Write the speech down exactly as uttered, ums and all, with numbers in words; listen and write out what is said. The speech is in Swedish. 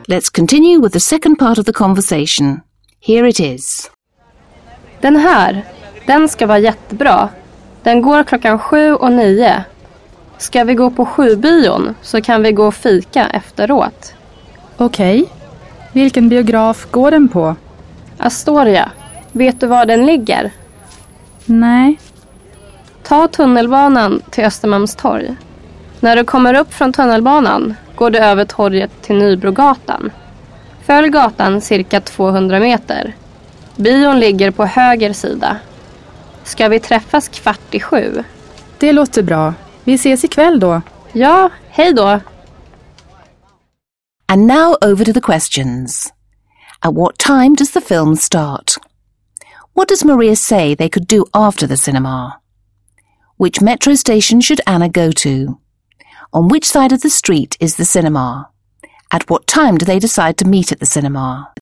Let's continue with the second part of the conversation. Here it is. Den här, den ska vara jättebra. Den går klockan sju och nio. Ska vi gå på sjubion så kan vi gå och fika efteråt. Okej. Okay. Vilken biograf går den på? Astoria. Vet du var den ligger? Nej. Ta tunnelbanan till Östermalmstorg. När du kommer upp från tunnelbanan går du över torget till Nybrogatan. Följ gatan cirka tvåhundra meter. Bion ligger på höger sida. Ska vi träffas kvart i sju? Det låter bra. Vi ses ikväll då. Ja, hej då. And now over to the questions. At what time does the film start? What does Maria say they could do after the cinema? Which metro station should Anna go to? On which side of the street is the cinema? At what time do they decide to meet at the cinema?